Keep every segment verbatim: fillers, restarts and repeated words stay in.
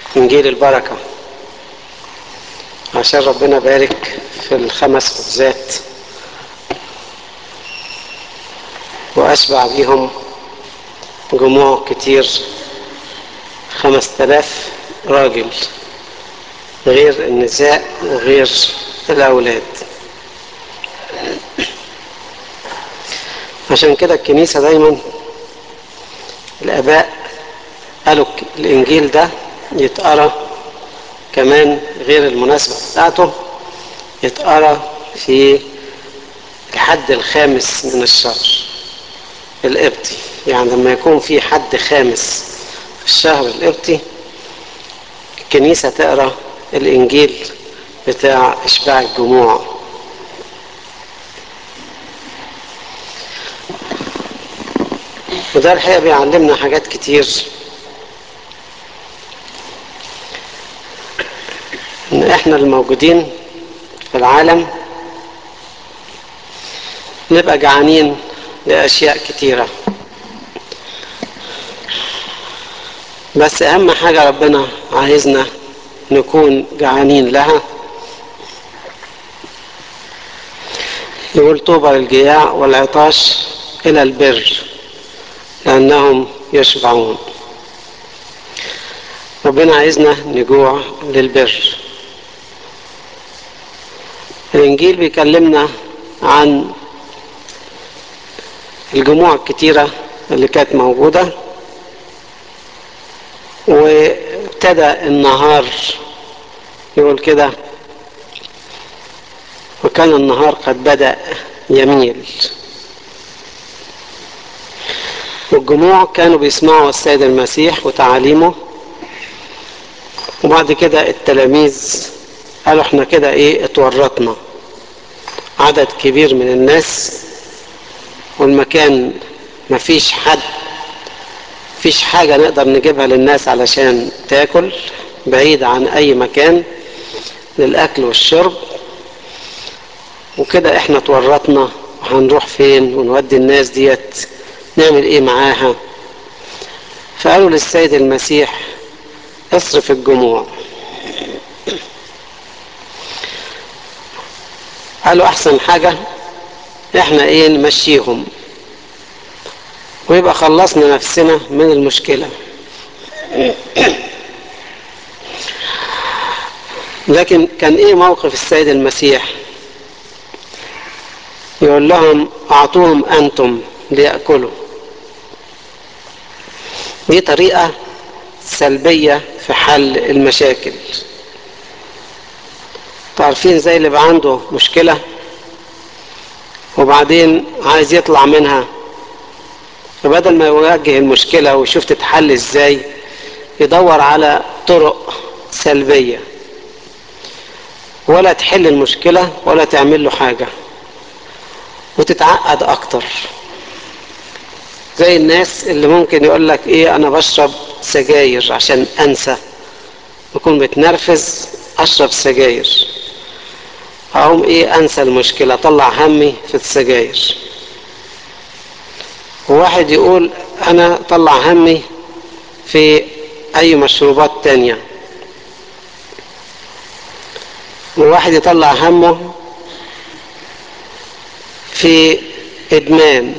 إنجيل البركة، عشان ربنا بارك في الخمس خبزات وأشبع بيهم جموع كتير، خمس تلاف راجل غير النساء وغير الأولاد. عشان كده الكنيسة دايما الآباء قالوا الإنجيل ده يتقرأ كمان غير المناسبة بتاعته، يتقرأ في الحد الخامس من الشهر القبطي. يعني لما يكون في حد خامس في الشهر القبطي الكنيسة تقرأ الإنجيل بتاع إشباع الجموع. وده الحقيقة بيعلمنا حاجات كتير، إن إحنا الموجودين في العالم نبقى جعانين لأشياء كتيرة، بس أهم حاجة ربنا عايزنا نكون جعانين لها. يقول طوبى للجياع والعطاش إلى البر لأنهم يشبعون. ربنا عايزنا نجوع للبر. الإنجيل بيكلمنا عن الجموع الكتيرة اللي كانت موجودة، وابتدى النهار يقول كده وكان النهار قد بدأ يميل، والجموع كانوا بيسمعوا السيد المسيح وتعاليمه. وبعد كده التلاميذ قالوا احنا كده ايه اتورطنا، عدد كبير من الناس والمكان مفيش حد، مفيش حاجة نقدر نجيبها للناس علشان تاكل، بعيد عن اي مكان للاكل والشرب، وكده احنا اتورطنا. هنروح فين ونودي الناس ديت نعمل ايه معاها؟ فقالوا للسيد المسيح اصرف الجموع. قالوا احسن حاجة احنا ايه نمشيهم ويبقى خلصنا نفسنا من المشكلة. لكن كان ايه موقف السيد المسيح؟ يقول لهم اعطوهم انتم ليأكلوا. دي طريقة سلبية في حل المشاكل. تعرفين زي اللي بقى عنده مشكلة وبعدين عايز يطلع منها، فبدل ما يواجه المشكلة ويشوف تتحل ازاي يدور على طرق سلبية، ولا تحل المشكلة ولا تعمل له حاجة وتتعقد اكتر. زي الناس اللي ممكن يقول لك ايه انا بشرب سجاير عشان انسى، بكون متنرفز اشرب سجاير، اقوم ايه انسى المشكلة، اطلع همي في السجاير. وواحد يقول انا طلع همي في اي مشروبات تانية، وواحد يطلع همه في ادمان.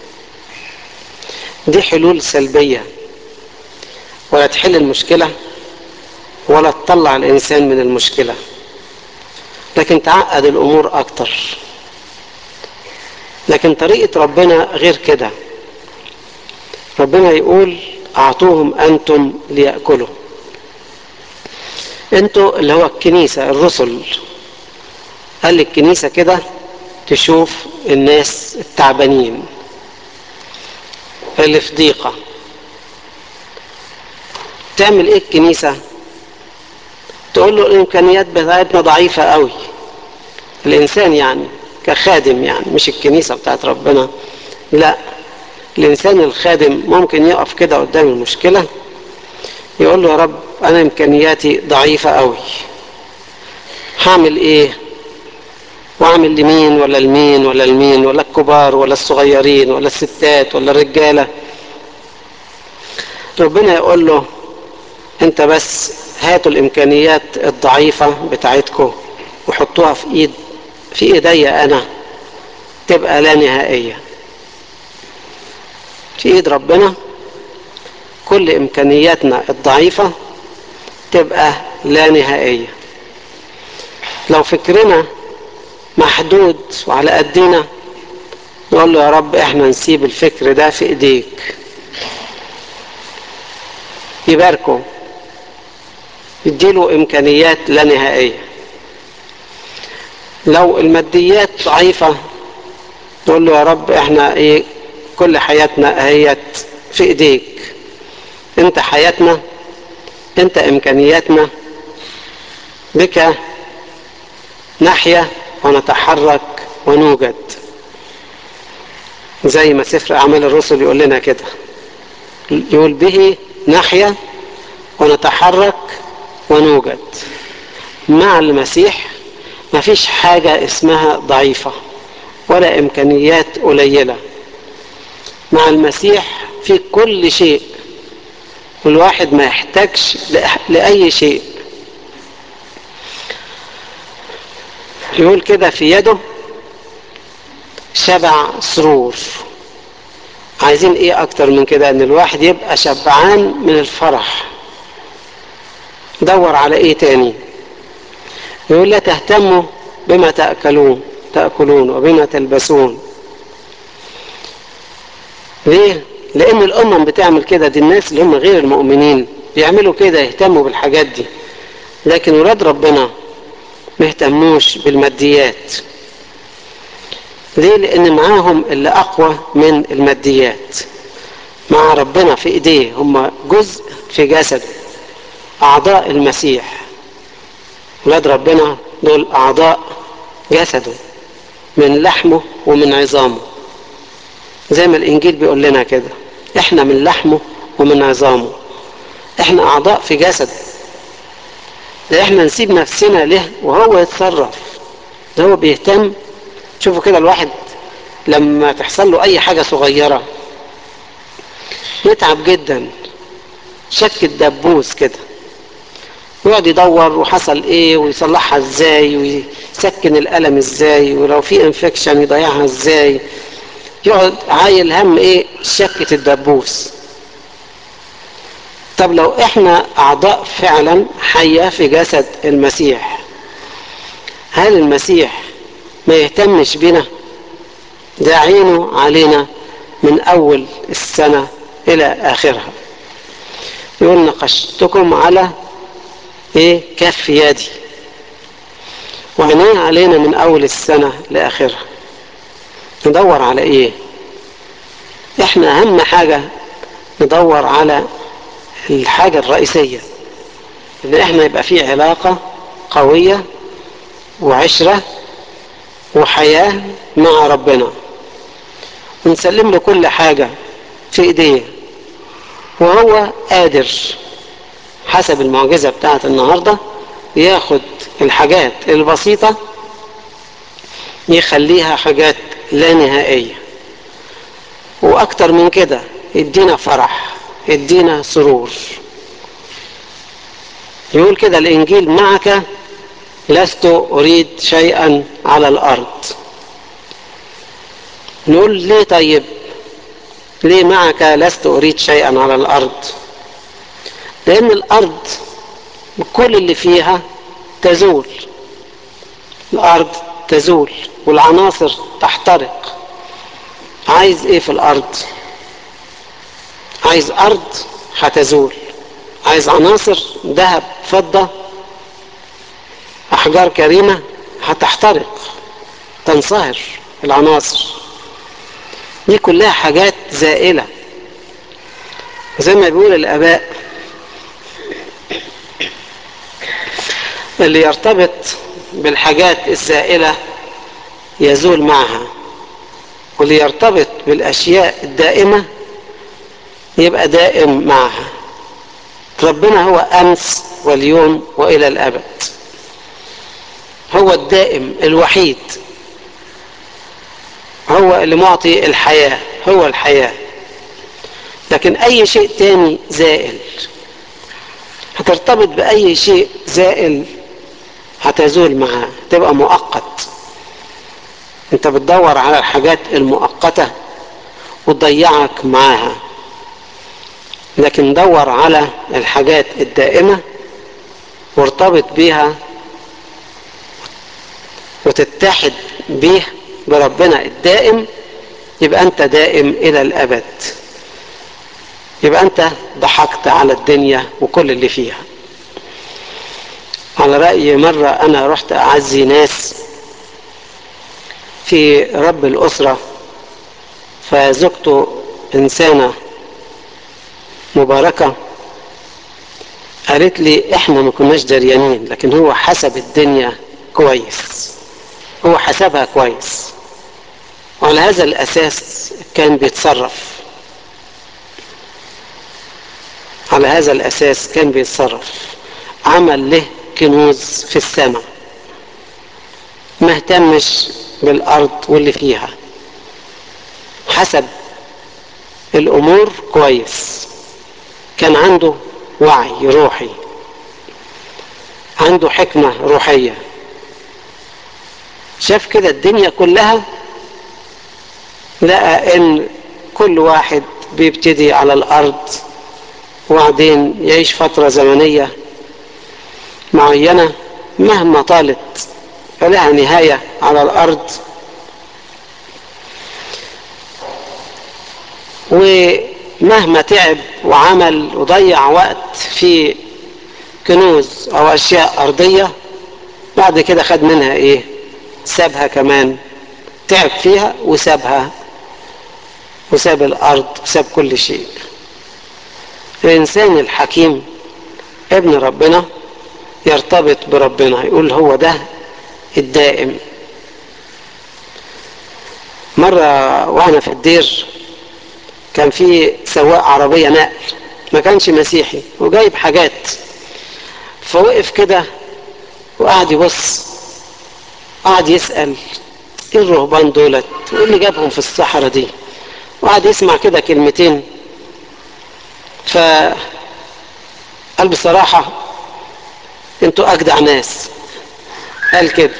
دي حلول سلبية، ولا تحل المشكلة ولا تطلع الانسان من المشكلة، لكن تعقد الامور اكتر. لكن طريقة ربنا غير كده. ربنا يقول اعطوهم انتم ليأكلوا. انتوا اللي هو الكنيسة الرسل، قال الكنيسة كده تشوف الناس التعبانين اللي في ضيقة. تعمل ايه الكنيسة؟ تقول له الامكانيات بتاعتنا ضعيفة قوي. الانسان يعني كخادم، يعني مش الكنيسة بتاعت ربنا، لا، الانسان الخادم ممكن يقف كده قدام المشكلة يقول له يا رب انا امكانياتي ضعيفة قوي، هعمل ايه؟ واعمل لمين ولا لمين ولا لمين، ولا الكبار ولا الصغيرين ولا الستات ولا الرجالة؟ ربنا يقول له انت بس هاتوا الامكانيات الضعيفة بتاعتكم وحطوها في ايد في ايدي انا، تبقى لا نهائية. في ايد ربنا كل امكانياتنا الضعيفة تبقى لا نهائية. لو فكرنا محدود وعلى قدنا نقول له يا رب احنا نسيب الفكر ده في ايديك، يباركه يديله امكانيات لا نهائية. لو الماديات ضعيفة نقول له يا رب احنا ايه، كل حياتنا هي في ايديك، انت حياتنا، انت امكانياتنا، بك نحيا ونتحرك ونوجد. زي ما سفر اعمال الرسل يقول لنا كده، يقول به نحيا ونتحرك ونوجد. مع المسيح ما فيش حاجة اسمها ضعيفة ولا امكانيات قليلة. مع المسيح في كل شيء، والواحد ما يحتاجش لأي شيء. يقول كده في يده شبع سرور. عايزين ايه اكتر من كده؟ ان الواحد يبقى شبعان من الفرح. دور على ايه تاني؟ يقول لا تهتموا بما تأكلون تأكلون وبما تلبسون. ليه؟ لان الامم بتعمل كده، دي الناس اللي هم غير المؤمنين بيعملوا كده، يهتموا بالحاجات دي. لكن ولاد ربنا ما يهتموش بالماديات. ليه؟ لان معاهم اللي اقوى من الماديات. مع ربنا في ايديه، هم جزء في جسده، اعضاء المسيح. ولاد ربنا دول اعضاء جسده، من لحمه ومن عظامه. زي ما الانجيل بيقول لنا كده، احنا من لحمه ومن عظامه، احنا اعضاء في جسده. ده احنا نسيب نفسنا له وهو يتصرف، ده هو بيهتم. شوفوا كده الواحد لما تحصل له اي حاجة صغيرة يتعب جدا، شك الدبوس كده، ويقعد يدور وحصل ايه ويصلحها ازاي ويسكن الالم ازاي، ولو في انفكشن يضيعها ازاي. يقعد عايل هم ايه؟ شكة الدبوس. طب لو احنا اعضاء فعلا حية في جسد المسيح، هل المسيح ما يهتمش بنا؟ ده عينه علينا من اول السنة الى اخرها. يقول نقشتكم على ايه؟ كف يدي. وعينيه علينا من اول السنة لاخرها. ندور على ايه؟ احنا اهم حاجة ندور على الحاجة الرئيسية، ان احنا يبقى في علاقة قوية وعشرة وحياة مع ربنا، ونسلم له كل حاجة في ايديه، وهو قادر حسب المعجزة بتاعت النهاردة ياخد الحاجات البسيطة يخليها حاجات لا نهائية، واكتر من كده يدينا فرح، يدينا سرور. يقول كده الانجيل معك لست اريد شيئا على الارض. نقول ليه؟ طيب ليه معك لست اريد شيئا على الارض؟ لان الارض كل اللي فيها تزول، الارض تزول والعناصر تحترق. عايز ايه في الارض؟ عايز ارض هتزول، عايز عناصر ذهب فضة احجار كريمة هتحترق تنصهر. العناصر دي كلها حاجات زائلة. زي ما بيقول الاباء، اللي يرتبط بالحاجات الزائلة يزول معها، واللي يرتبط بالاشياء الدائمة يبقى دائم معها. ربنا هو امس واليوم والى الابد، هو الدائم الوحيد، هو اللي معطي الحياة، هو الحياة. لكن اي شيء تاني زائل. هترتبط بأي شيء زائل هتزول معاه، تبقى مؤقت. انت بتدور على الحاجات المؤقتة وتضيعك معاها، لكن دور على الحاجات الدائمة وارتبط بيها وتتحد بيه بربنا الدائم، يبقى انت دائم الى الابد. يبقى انت ضحكت على الدنيا وكل اللي فيها. على رأي مرة انا رحت اعزي ناس في رب الاسرة، فزوجته انسانة مباركة، قالت لي احنا ما كناش دريانين، لكن هو حسب الدنيا كويس، هو حسبها كويس، وعلى هذا الاساس كان بيتصرف، على هذا الاساس كان بيتصرف عمل له كنوز في السماء، ما اهتمش بالارض واللي فيها، حسب الامور كويس، كان عنده وعي روحي، عنده حكمة روحية، شاف كده الدنيا كلها، لقى ان كل واحد بيبتدي على الارض وبعدين يعيش فترة زمنية معينة مهما طالت فلها نهاية على الارض، ومهما تعب وعمل وضيع وقت في كنوز او اشياء ارضية، بعد كده خد منها ايه؟ سابها كمان، تعب فيها وسابها، وساب الارض وساب كل شيء. الانسان الحكيم ابن ربنا يرتبط بربنا، يقول هو ده الدائم. مرة وانا في الدير كان في سواق عربية نقل، ما كانش مسيحي وجايب حاجات، فوقف كده وقعد يبص، قعد يسأل ايه الرهبان دولت وايه اللي جابهم في الصحراء دي، وقعد يسمع كده كلمتين، فقال بصراحة انتوا اجدع ناس، قال كده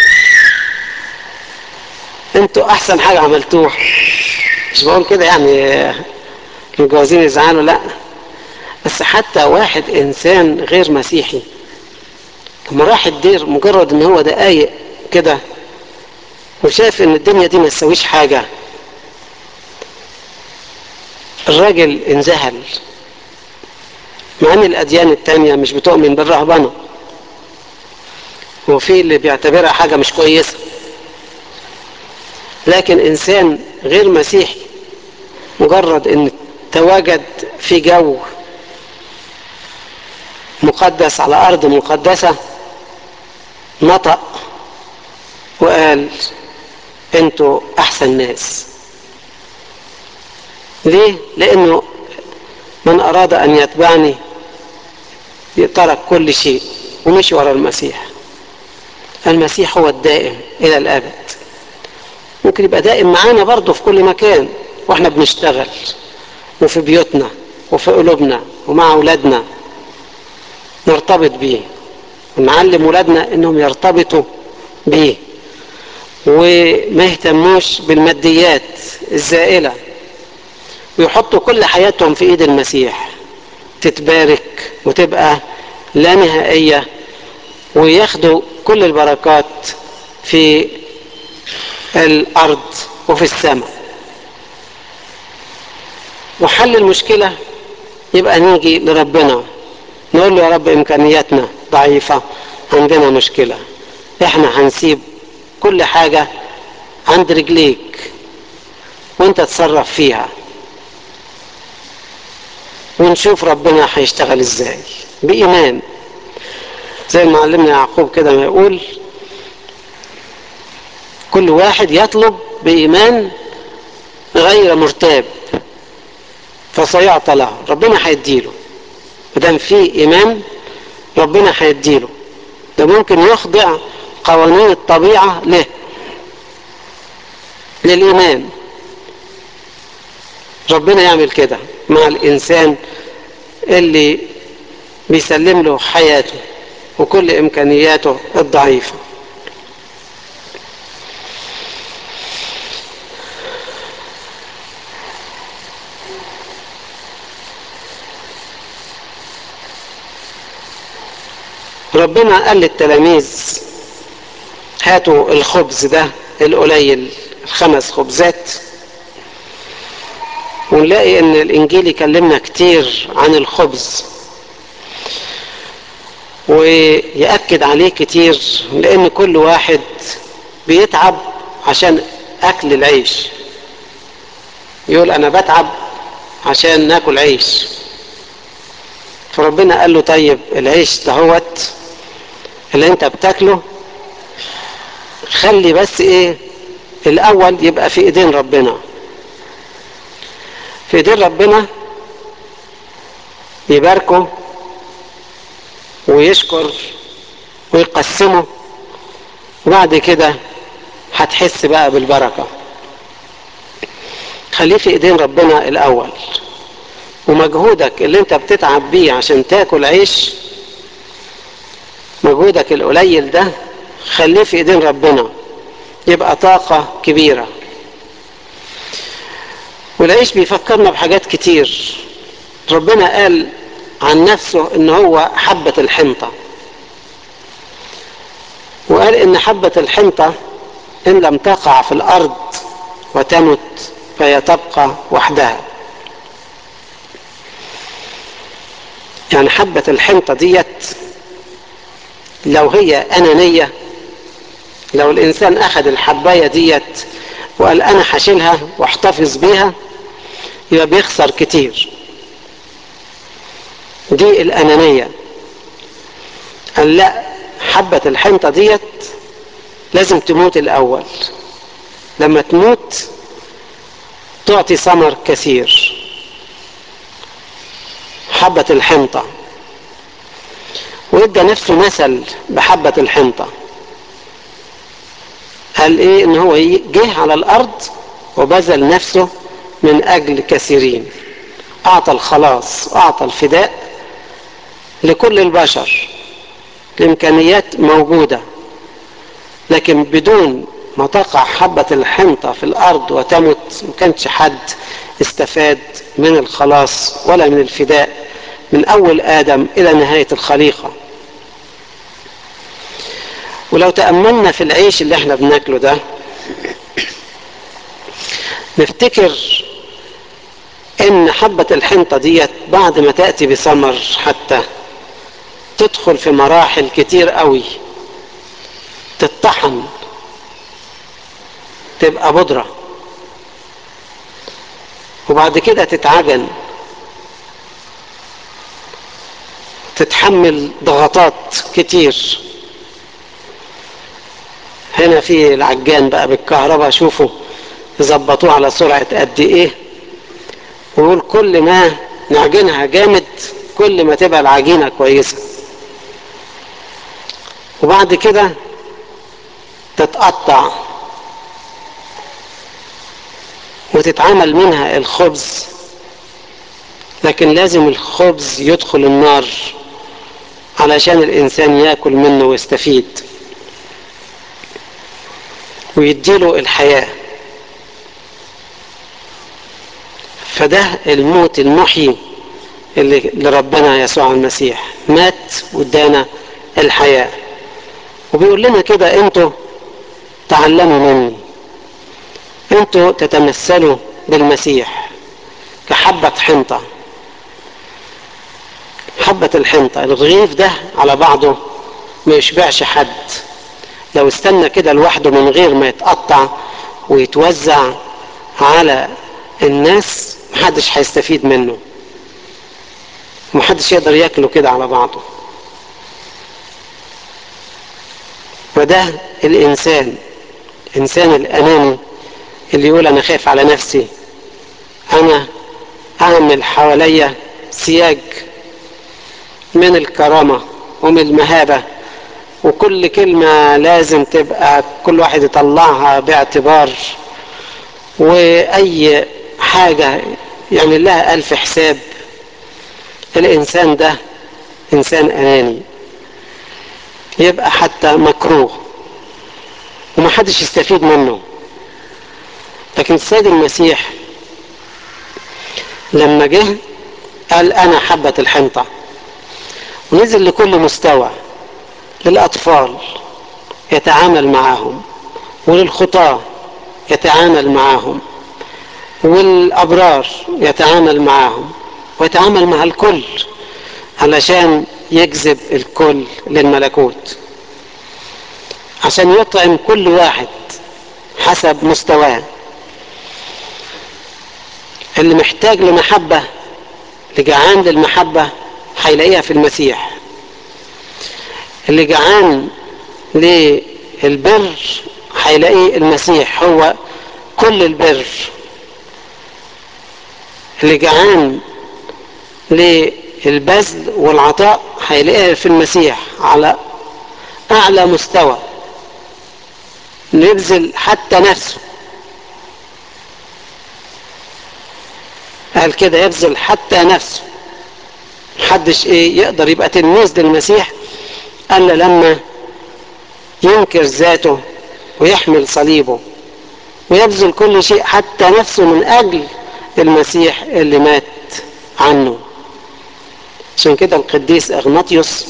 انتوا احسن حاجة عملتوها. مش بقول كده يعني المتجوزين يزعلوا، لا، بس حتى واحد انسان غير مسيحي لما راح الدير مجرد ان هو دقايق كده وشاف ان الدنيا دي ما تسويش حاجة، الراجل انذهل، مع ان الاديان التانية مش بتؤمن بالرهبنة، وفي اللي بيعتبرها حاجة مش كويسة، لكن انسان غير مسيحي مجرد ان تواجد في جو مقدس على ارض مقدسة نطق وقال انتوا احسن ناس. ليه؟ لانه من اراد ان يتبعني ترك كل شيء ومشي ورا المسيح. المسيح هو الدائم الى الابد، ممكن يبقى دائم معانا برضه في كل مكان واحنا بنشتغل وفي بيوتنا وفي قلوبنا ومع اولادنا، نرتبط بيه ونعلم اولادنا انهم يرتبطوا بيه وما يهتموش بالماديات الزائلة، ويحطوا كل حياتهم في ايد المسيح تتبارك وتبقى لا نهائية، وياخدوا كل البركات في الارض وفي السماء. وحل المشكلة يبقى نيجي لربنا نقول له يا رب امكانياتنا ضعيفة، عندنا مشكلة، احنا هنسيب كل حاجة عند رجليك وانت تصرف فيها، ونشوف ربنا هيشتغل ازاي بإيمان، زي ما علمنا يعقوب كده ما يقول كل واحد يطلب بإيمان غير مرتاب فسيعطى له. ربنا هيديله، مادام في إيمان ربنا هيديله، ده ممكن يخضع قوانين الطبيعة له للإيمان. ربنا يعمل كده مع الإنسان اللي بيسلم له حياته وكل إمكانياته الضعيفة. ربنا قال للتلاميذ هاتوا الخبز ده القليل، الخمس خبزات، ونلاقي ان الانجيل يكلمنا كتير عن الخبز ويأكد عليه كتير، لان كل واحد بيتعب عشان اكل العيش. يقول انا بتعب عشان ناكل عيش، فربنا قال له طيب العيش دهوت اللي انت بتاكله خلي بس ايه الاول يبقى في ايدين ربنا. في ايدين ربنا يباركه ويشكر ويقسمه، وبعد كده هتحس بقى بالبركة. خليه في ايدين ربنا الاول، ومجهودك اللي انت بتتعب بيه عشان تاكل عيش، مجهودك القليل ده خليه في ايدين ربنا يبقى طاقة كبيرة. والعيش بيفكرنا بحاجات كتير. ربنا قال عن نفسه ان هو حبة الحنطة، وقال ان حبة الحنطة ان لم تقع في الارض وتمت فهي تبقى وحدها. يعني حبة الحنطة ديت لو هي انانية، لو الانسان اخذ الحباية ديت وقال انا هشيلها واحتفظ بيها، يبقى بيخسر كتير. دي الانانية. قال لا، حبة الحنطة ديت لازم تموت الاول، لما تموت تعطي ثمر كثير. حبة الحنطة، وادى نفسه مثل بحبة الحنطة. قال ايه؟ ان هو جه على الارض وبذل نفسه من اجل كثيرين، اعطى الخلاص، اعطى الفداء لكل البشر. الامكانيات موجودة، لكن بدون ما تقع حبة الحنطة في الارض وتمت ما كانش حد استفاد من الخلاص ولا من الفداء من اول ادم الى نهاية الخليقة. ولو تأملنا في العيش اللي احنا بناكله ده نفتكر ان حبة الحنطة ديت بعد ما تأتي بثمر حتى تدخل في مراحل كتير قوي، تتطحن تبقى بودرة، وبعد كده تتعجن، تتحمل ضغطات كتير. هنا في العجان بقى بالكهرباء، شوفوا يظبطوه على سرعة قد ايه، ويقول كل ما نعجنها جامد كل ما تبقى العجينة كويسة. وبعد كده تتقطع وتتعمل منها الخبز، لكن لازم الخبز يدخل النار علشان الانسان ياكل منه ويستفيد ويديله الحياة. فده الموت المحيي اللي لربنا يسوع المسيح، مات وادانا الحياة. وبيقول لنا كده انتوا تعلموا مني، انتوا تتمثلوا بالمسيح كحبة حنطة. حبة الحنطة الرغيف ده على بعضه ما يشبعش حد، لو استنى كده لوحده من غير ما يتقطع ويتوزع على الناس محدش هيستفيد منه، محدش يقدر ياكله كده على بعضه. وده الانسان، الانسان الاناني اللي يقول انا خايف على نفسي، انا اعمل حواليا سياج من الكرامة ومن المهابة، وكل كلمة لازم تبقى كل واحد يطلعها باعتبار، واي حاجة يعني لها الف حساب. الانسان ده إنسان أناني يبقى حتى مكروه ومحدش يستفيد منه. لكن السيد المسيح لما جه قال أنا حبة الحنطة، ونزل لكل مستوى، للأطفال يتعامل معهم، وللخطاة يتعامل معهم، والأبرار يتعامل معهم، ويتعامل مع الكل علشان يجذب الكل للملكوت، عشان يطعم كل واحد حسب مستواه. اللي محتاج لمحبة، اللي جعان للمحبة هيلاقيها في المسيح. اللي جعان للبر هيلاقي المسيح هو كل البر. اللي جعان للبذل والعطاء هيلاقيها في المسيح على أعلى مستوى، يبذل حتى نفسه. قال كده يبذل حتى نفسه. محدش ايه يقدر يبقى تلميذ للمسيح الا لما ينكر ذاته ويحمل صليبه ويبذل كل شيء حتى نفسه من اجل المسيح اللي مات عنه. عشان كده القديس اغناطيوس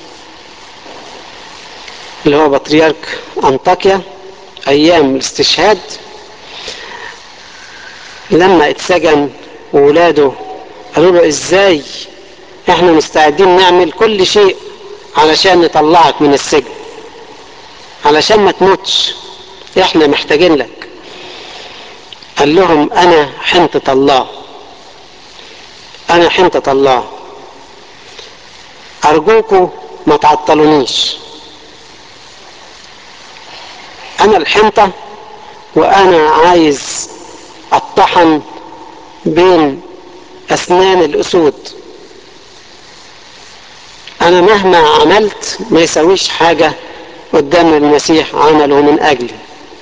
اللي هو بطريرك انطاكيا ايام الاستشهاد، لما اتسجن وولاده قالوا له ازاي احنا مستعدين نعمل كل شيء علشان نطلعك من السجن، علشان ما تموتش، احنا محتاجين لك. قال لهم انا حنطة الله، انا حنطة الله، ارجوكم ما تعطلونيش، انا الحنطة وانا عايز اطحن بين اسنان الاسود. انا مهما عملت ما يسويش حاجة قدام المسيح عمله من اجلي.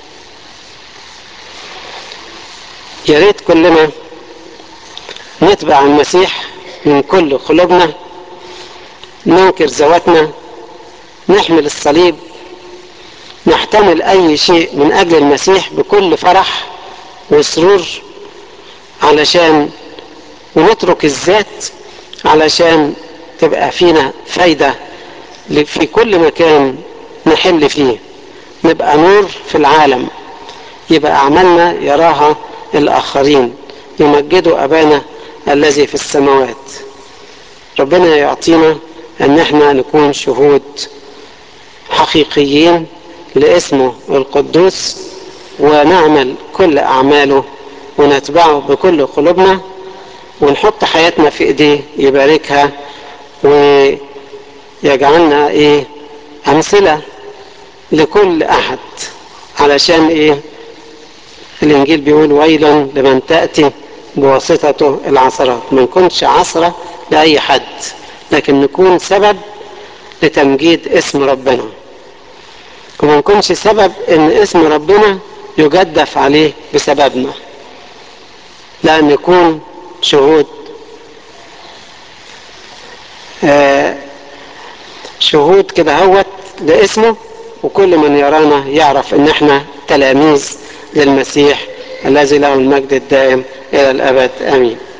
يا ريت كلنا نتبع المسيح من كل قلوبنا، ننكر ذواتنا، نحمل الصليب، نحتمل اي شيء من اجل المسيح بكل فرح وسرور، علشان ونترك الذات علشان تبقى فينا فايدة في كل مكان نحل فيه، نبقى نور في العالم، يبقى أعمالنا يراها الآخرين، يمجدوا أبانا الذي في السماوات. ربنا يعطينا أن احنا نكون شهود حقيقيين لاسمه القدوس، ونعمل كل أعماله ونتبعه بكل قلوبنا، ونحط حياتنا في ايديه يباركها ويجعلنا ايه امثلة لكل احد. علشان ايه الانجيل بيقول ويل لمن تأتي بواسطته العثرات. ما نكونش عثرة لأي حد، لكن نكون سبب لتمجيد اسم ربنا، وما نكونش سبب ان اسم ربنا يجدف عليه بسببنا، لا نكون شهود آه شهود كده هوت لاسمه، وكل من يرانا يعرف ان احنا تلاميذ للمسيح الذي له المجد الدائم الى الابد. امين.